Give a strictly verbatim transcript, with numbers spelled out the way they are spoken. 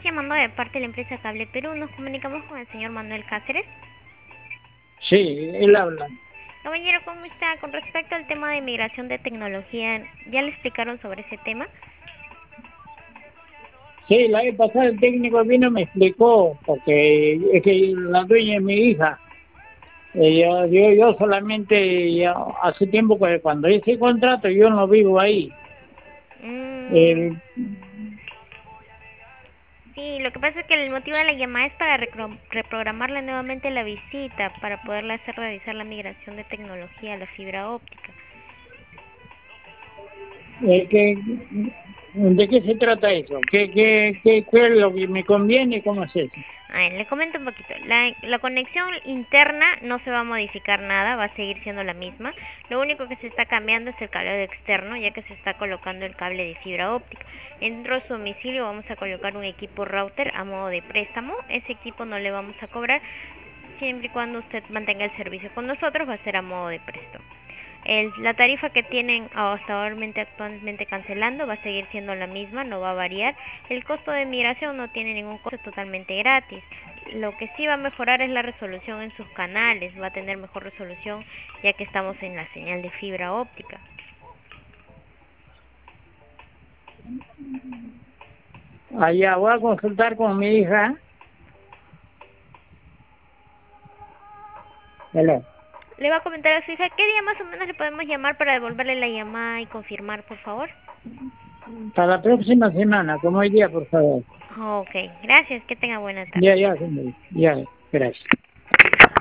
Estamos llamando de parte de la empresa Cable Perú. Nos comunicamos con el señor Manuel Cáceres. Sí, él habla. Caballero, ¿cómo está? Con respecto al tema de migración de tecnología, ¿ya le explicaron sobre ese tema? Sí, la vez pasada el técnico vino y me explicó, porque es que la dueña es mi hija. Eh, yo, yo, yo solamente, ya hace tiempo que cuando hice contrato, yo no vivo ahí. Mm, Eh, sí, lo que pasa es que el motivo de la llamada es para recro- reprogramarle nuevamente la visita, para poderle hacer realizar la migración de tecnología a la fibra óptica. eh, que, ¿De qué se trata eso? ¿Qué, qué, qué, qué es lo que me conviene? ¿Cómo es eso? A ver, le comento un poquito. La, la conexión interna no se va a modificar nada, va a seguir siendo la misma. Lo único que se está cambiando es el cableado externo, ya que se está colocando el cable de fibra óptica. Dentro de su domicilio vamos a colocar un equipo router a modo de préstamo. Ese equipo no le vamos a cobrar, siempre y cuando usted mantenga el servicio con nosotros, va a ser a modo de préstamo. El, la tarifa que tienen hasta actualmente, actualmente cancelando va a seguir siendo la misma, no va a variar. El costo de migración no tiene ningún costo, es totalmente gratis. Lo que sí va a mejorar es la resolución en sus canales, va a tener mejor resolución ya que estamos en la señal de fibra óptica. Allá voy a consultar con mi hija. Hello. Le va a comentar a su hija qué día más o menos le podemos llamar para devolverle la llamada y confirmar, por favor. Para la próxima semana, como hoy día, por favor. Ok, gracias, que tenga buena tarde. Ya, ya, señor. Ya, gracias.